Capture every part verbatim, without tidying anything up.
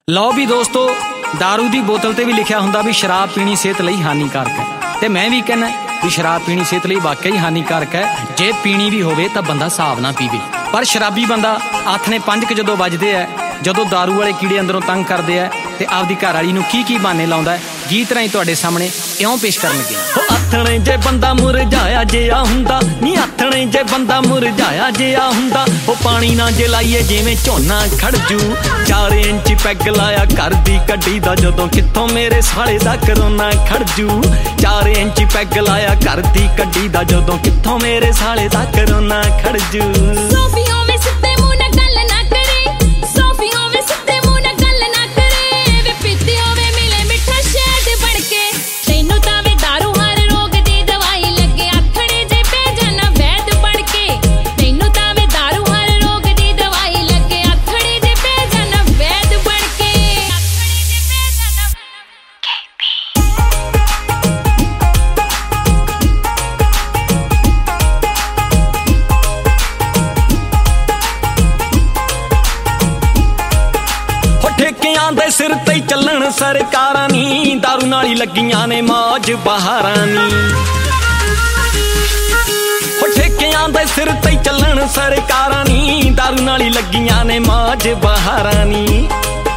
ਲਓ ਵੀ ਦੋਸਤੋ, दारू ਦੀ ਬੋਤਲ ਤੇ ਵੀ ਲਿਖਿਆ ਹੁੰਦਾ ਵੀ ਸ਼ਰਾਬ ਪੀਣੀ ਸਿਹਤ ਲਈ ਹਾਨੀਕਾਰਕ ਹੈ, ਤੇ ਮੈਂ ਵੀ ਕਹਿੰਦਾ ਵੀ ਸ਼ਰਾਬ ਪੀਣੀ ਸਿਹਤ ਲਈ ਵਾਕਈ ਹਾਨੀਕਾਰਕ ਹੈ। ਜੇ ਪੀਣੀ ਵੀ ਹੋਵੇ ਤਾਂ ਬੰਦਾ ਹਿਸਾਬ ਨਾਲ ਪੀਵੇ। ਪਰ ਸ਼ਰਾਬੀ ਬੰਦਾ ਆਥਣੇ ਪੰਜ ਕ ਜਦੋਂ ਵੱਜਦੇ ਆ, ਜਦੋਂ दारू ਵਾਲੇ ਕੀੜੇ ਅੰਦਰੋਂ ਤੰਗ ਕਰਦੇ ਆ ਤੇ ਆਪਦੀ ਘਰ ਵਾਲੀ ਨੂੰ ਕੀ ਕੀ ਬਹਾਨੇ ਲਾਉਂਦਾ ਹੈ, ਗੀਤ ਰਾਹੀਂ ਤੁਹਾਡੇ ਸਾਹਮਣੇ ਇਉਂ ਪੇਸ਼ ਕਰਨ ਲੱਗੇ। ਉਹ ਆਥਣੇ ਜੇ ਬੰਦਾ ਮੁਰਝਾਇਆ ਜਿਹਾ ਹੁੰਦਾ, ਨੀ ਆਥਣੇ ਜੇ ਬੰਦਾ ਮੁਰਝਾਇਆ ਜਿਹਾ ਹੁੰਦਾ, ਉਹ ਪਾਣੀ ਨਾ ਜੇ ਲਾਈਏ ਜਿਵੇਂ ਝੋਨਾ ਖੜਜੂ। ਚਾਰ ਇੰਚ ਪੈਗ ਲਾਇਆ ਘਰ ਦੀ ਕੱਢੀ ਦਾ, ਜਦੋਂ ਕਿੱਥੋਂ ਮੇਰੇ ਸਾਲੇ ਦਾ ਕਰੋਨਾ ਖੜਜੂ। ਚਾਰ ਇੰਚ ਪੈਗ ਲਾਇਆ ਘਰ ਦੀ ਕੱਢੀ ਦਾ, ਜਦੋਂ ਕਿੱਥੋਂ ਮੇਰੇ ਸਾਲੇ ਦਾ ਕਰੋਨਾ ਖੜਜੂ। ਠੇਕਿਆਂ ਦੇ ਸਿਰ ਤੇ ਚੱਲਣ ਸਰਕਾਰਾਂ ਨੀ, ਦਾਰੂ ਨਾਲ ਹੀ ਲੱਗੀਆਂ ਨੇ ਮੌਜ ਬਹਾਰਾਂ ਨੀ। ਹੋ ਠੇਕਿਆਂ ਦੇ ਸਿਰ ਤੇ ਚੱਲਣ ਸਰਕਾਰਾਂ ਨੀ, ਦਾਰੂ ਨਾਲ ਹੀ ਲੱਗੀਆਂ ਨੇ ਮੌਜ ਬਹਾਰਾਂ ਨੀ।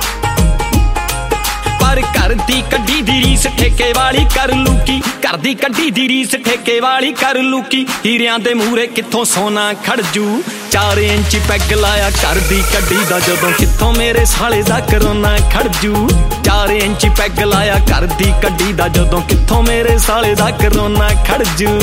ਪਰ ਘਰ ਦੀ ਕੱਢੀ ਦੀ ਰੀਸ ਠੇਕੇ ਵਾਲੀ ਕਰ ਲੂਕੀ, ਘਰ ਦੀ ਕੱਢੀ ਦੀ ਰੀਸ ਠੇਕੇ ਵਾਲੀ ਕਰ ਲੂਕੀ। ਹੀਰਿਆਂ ਦੇ ਮੂਹਰੇ ਕਿੱਥੋਂ ਸੋਨਾ ਖੜਜੂ। ਚਾਰ ਇੰਚ ਪੈਗ ਲਾਇਆ ਘਰ ਦੀ ਕੱਢੀ ਦਾ, ਜਦੋਂ ਕਿੱਥੋਂ ਮੇਰੇ ਸਾਲੇ ਦਾ ਕਰੋਨਾ ਖੜਜੂ। ਚਾਰ ਇੰਚ ਪੈਗ ਲਾਇਆ ਘਰ ਦੀ ਕੱਢੀ ਦਾ, ਜਦੋਂ ਕਿੱਥੋਂ ਮੇਰੇ ਸਾਲੇ ਦਾ ਕਰੋਨਾ ਖੜਜੂ।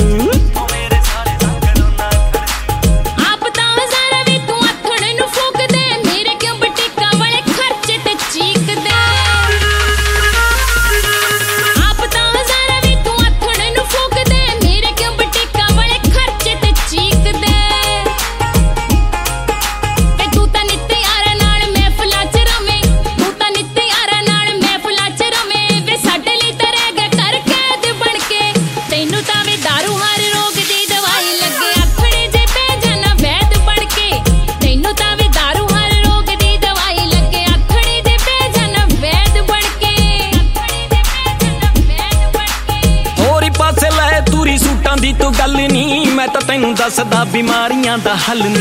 ਸੂਟਾਂ ਦੀ ਤੂੰ ਗੱਲ ਨੀ, ਮੈਂ ਤਾਂ ਤੈਨੂੰ ਦੱਸਦਾ ਬਿਮਾਰੀਆਂ ਦਾ ਹੱਲ ਨੀ।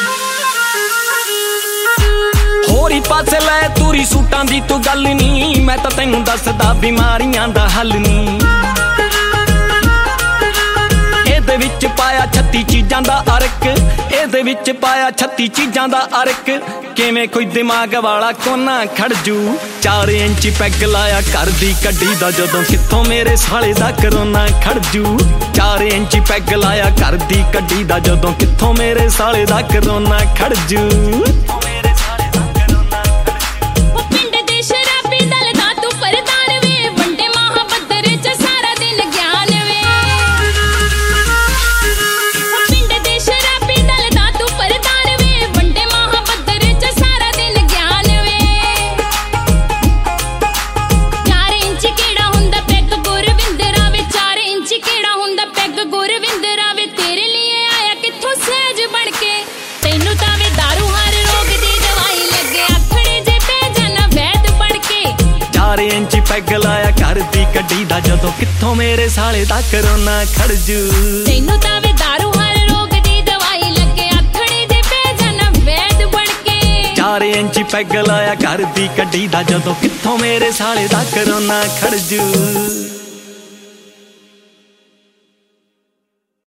ਹੋਰੀ ਪਾਸੇ ਲੈ ਤੂਰੀ ਸੂਟਾਂ ਦੀ ਤੂੰ ਗੱਲ ਨੀ, ਮੈਂ ਤਾਂ ਤੈਨੂੰ ਦੱਸਦਾ ਬਿਮਾਰੀਆਂ ਦਾ ਹੱਲ ਨੀ। ਇਹਦੇ ਵਿੱਚ ਪਾਇਆ ਛੱਤੀ ਚੀਜ਼ਾਂ ਦਾ ਅਰਕ, ਇਹਦੇ ਵਿੱਚ ਪਾਇਆ ਛੱਤੀ ਚੀਜ਼ਾਂ ਦਾ ਅਰਕ। ਕਿਵੇਂ ਕੋਈ ਦਿਮਾਗ ਵਾਲਾ ਕੋਨਾ ਖੜਜੂ। ਚਾਰ ਇੰਚ ਪੈਗ ਲਾਇਆ ਘਰ ਦੀ ਕੱਢੀ ਦਾ, ਜਦੋਂ ਕਿੱਥੋਂ ਮੇਰੇ ਸਾਲੇ ਦਾ ਕਰੋਨਾ ਖੜਜੂ। ਚਾਰ ਇੰਚ ਪੈਗ ਲਾਇਆ ਘਰ ਦੀ ਕੱਢੀ ਦਾ, ਜਦੋਂ ਕਿੱਥੋਂ ਮੇਰੇ ਸਾਲੇ ਦਾ ਕਰੋਨਾ ਖੜਜੂ। ਇੰਚ ਪੈਗ ਲਾਇਆ ਘਰ ਦੀ ਕੱਢੀ ਦਾ, ਜਦੋਂ ਕਿੱਥੋਂ ਮੇਰੇ ਸਾਲੇ ਦਾ ਕਰੋਨਾ ਖੜਜੂ। ਤੈਨੂੰ ਤਾਂ ਵੇ ਦਾਰੂ ਹਰ ਰੋਗ ਦੀ ਦਵਾਈ ਲੱਗੇ, ਆਥਣੇ ਜੇ ਪੈ ਜਾਣਾ ਵੈਦ ਬਣ ਕੇ। ਚਾਰ ਇੰਚ ਪੈਗ ਲਾਇਆ ਘਰ ਦੀ ਕੱਢੀ ਦਾ, ਜਦੋਂ ਕਿੱਥੋਂ ਮੇਰੇ ਸਾਲੇ ਦਾ ਕਰੋਨਾ ਖੜਜੂ।